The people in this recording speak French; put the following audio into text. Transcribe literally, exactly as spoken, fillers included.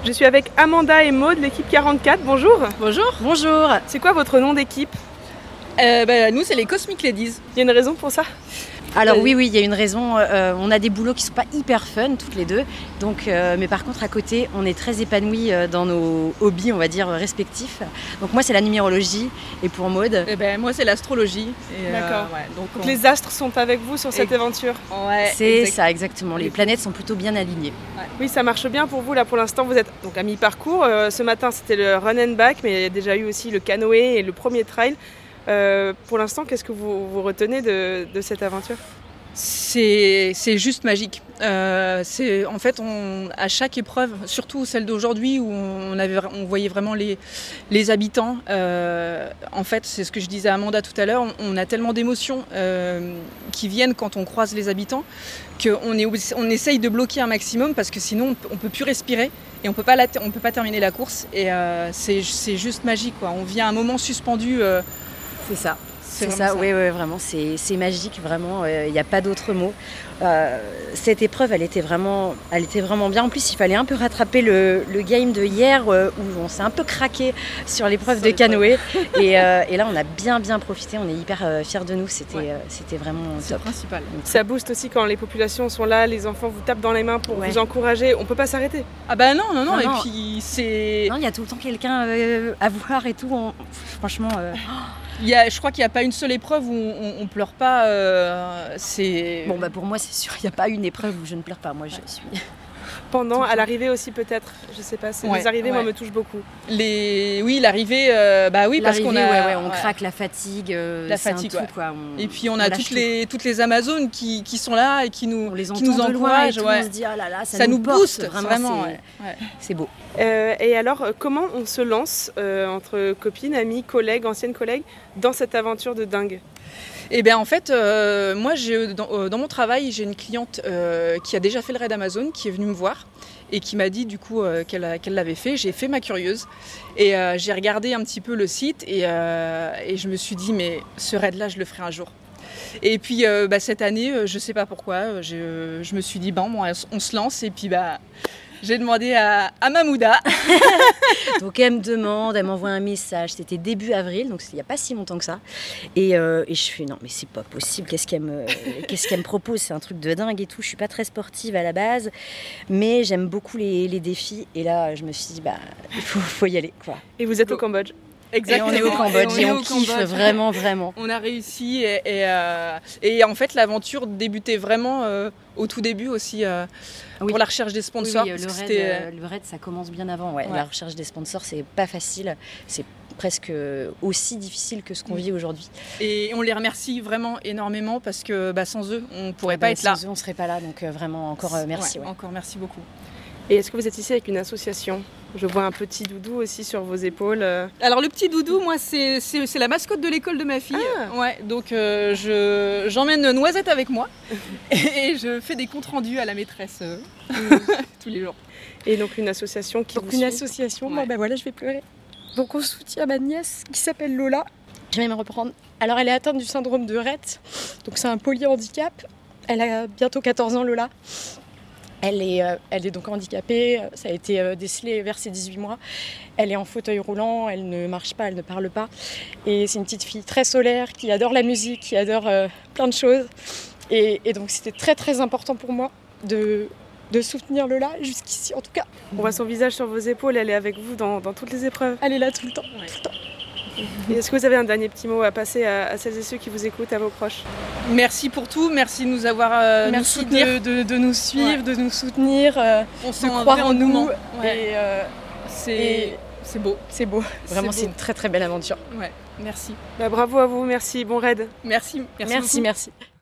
Je suis avec Amanda et Maud, l'équipe quarante-quatre. Bonjour. Bonjour. Bonjour. C'est quoi votre nom d'équipe? euh, bah, Nous, c'est les Cosmic Ladies. Il y a une raison pour ça? Alors oui, oui, il y a une raison. Euh, on a des boulots qui ne sont pas hyper fun, toutes les deux. Donc, euh, mais par contre, à côté, on est très épanouis dans nos hobbies, on va dire, respectifs. Donc moi, c'est la numérologie. Et pour Maud eh ben, moi, c'est l'astrologie. D'accord. Euh, ouais, donc, donc on... les astres sont avec vous sur cette et... aventure. Ouais, c'est exact. ça, exactement. Les planètes sont plutôt bien alignées. Ouais. Oui, ça marche bien pour vous. Là, pour l'instant, vous êtes donc à mi-parcours. Euh, ce matin, c'était le run and back, mais il y a déjà eu aussi le canoë et le premier trail. Euh, pour l'instant, qu'est-ce que vous, vous retenez de, de cette aventure? C'est, c'est juste magique. Euh, c'est, en fait, on, à chaque épreuve, surtout celle d'aujourd'hui où on, avait, on voyait vraiment les, les habitants, euh, en fait, c'est ce que je disais à Amanda tout à l'heure, on, on a tellement d'émotions euh, qui viennent quand on croise les habitants qu'on est, on essaye de bloquer un maximum parce que sinon on ne peut plus respirer et on peut pas la, on peut pas terminer la course. Et euh, c'est, c'est juste magique, quoi. On vit à un moment suspendu. Euh, c'est ça. C'est, c'est ça, ça, oui, oui, vraiment, c'est, c'est magique, vraiment, il euh, n'y a pas d'autre mot. Euh, cette épreuve, elle était, vraiment, elle était vraiment bien. En plus, il fallait un peu rattraper le, le game de hier euh, où on s'est un peu craqué sur l'épreuve de canoë. et, euh, et là, on a bien, bien profité, on est hyper euh, fiers de nous, c'était, ouais. euh, c'était vraiment c'est top. Le principal. Donc, ça booste aussi quand les populations sont là, les enfants vous tapent dans les mains pour ouais. vous encourager, on ne peut pas s'arrêter. Ah bah non, non, non, non et non. puis c'est... Non, il y a tout le temps quelqu'un euh, à voir et tout, on... franchement... Euh... Il y a, je crois qu'il n'y a pas une seule épreuve où on ne pleure pas. Euh, c'est... Bon, bah pour moi, c'est sûr, il n'y a pas une épreuve où je ne pleure pas. Moi, je suis... Pendant, à l'arrivée aussi peut-être, je sais pas, c'est ouais, les arrivées, ouais. moi, me touchent beaucoup. Les... Oui, l'arrivée, euh, bah oui, l'arrivée, parce qu'on a... Ouais, ouais, on ouais. craque la fatigue, euh, la c'est fatigue, un ouais. tout, quoi. On... Et puis on, on a toutes les, toutes les Amazones qui, qui sont là et qui nous, on les qui nous encouragent. Ouais. On se dit, oh là là, ça, ça nous, nous porte, booste, vraiment, vraiment. C'est, ouais. Ouais. c'est beau. Euh, et alors, comment on se lance euh, entre copines, amies, collègues, anciennes collègues, dans cette aventure de dingue? Eh bien en fait, euh, moi j'ai, dans, euh, dans mon travail, j'ai une cliente euh, qui a déjà fait le raid Amazon, qui est venue me voir et qui m'a dit du coup euh, qu'elle, a, qu'elle l'avait fait. J'ai fait ma curieuse et euh, j'ai regardé un petit peu le site et, euh, et je me suis dit mais ce raid-là, je le ferai un jour. Et puis euh, bah, cette année, euh, je ne sais pas pourquoi, je, euh, je me suis dit bon, bon, on se lance et puis bah... J'ai demandé à, à Mamouda. Donc elle me demande, elle m'envoie un message. C'était début avril, donc il n'y a pas si longtemps que ça. Et, euh, et je fais non, mais c'est pas possible. Qu'est-ce qu'elle me, qu'est-ce qu'elle me propose? C'est un truc de dingue et tout. Je suis pas très sportive à la base, mais j'aime beaucoup les, les défis. Et là, je me suis dit bah il faut, faut y aller, quoi. Et vous êtes au Cambodge? Exactement. Et on est au Cambodge et on, et on kiffe Cambodge. vraiment, vraiment. On a réussi et, et, euh, et en fait l'aventure débutait vraiment euh, au tout début aussi euh, oui. pour la recherche des sponsors. Oui, oui, le, raid, euh, le raid, ça commence bien avant. Ouais. Ouais. La recherche des sponsors, c'est pas facile. C'est presque aussi difficile que ce qu'on vit aujourd'hui. Et on les remercie vraiment énormément parce que bah, sans eux, on ne pourrait ouais, pas bah, être sans là. Sans eux, on ne serait pas là. Donc euh, vraiment, encore euh, merci. Ouais, ouais. Encore merci beaucoup. Et est-ce que vous êtes ici avec une association? Je vois un petit doudou aussi sur vos épaules. Alors le petit doudou, moi, c'est, c'est, c'est la mascotte de l'école de ma fille. Ah. Ouais, donc euh, je, j'emmène Noisette avec moi et je fais des comptes rendus à la maîtresse euh, tous les jours. Et donc une association qui donc vous une suit. association, ouais. Bon, ben voilà, je vais pleurer. Donc on soutient ma nièce qui s'appelle Lola. Je vais me reprendre. Alors elle est atteinte du syndrome de Rett, donc c'est un polyhandicap. Elle a bientôt quatorze ans, Lola. Elle est, euh, elle est donc handicapée, ça a été euh, décelé vers ses dix-huit mois. Elle est en fauteuil roulant, elle ne marche pas, elle ne parle pas. Et c'est une petite fille très solaire, qui adore la musique, qui adore euh, plein de choses. Et, et donc c'était très très important pour moi de, de soutenir Lola, jusqu'ici en tout cas. On voit son visage sur vos épaules, elle est avec vous dans, dans toutes les épreuves. Elle est là tout le temps, ouais. tout le temps. Et est-ce que vous avez un dernier petit mot à passer à, à celles et ceux qui vous écoutent, à vos proches? Merci pour tout, merci de nous avoir euh, merci nous soutenir. De, de, de nous suivre, ouais. de nous soutenir, euh, on de croire en nous. Ouais. Et, euh, c'est, et c'est beau. C'est beau. Vraiment, c'est, c'est une très très belle aventure. Ouais, merci. Bah, bravo à vous, merci, bon raid. Merci, merci, merci. merci.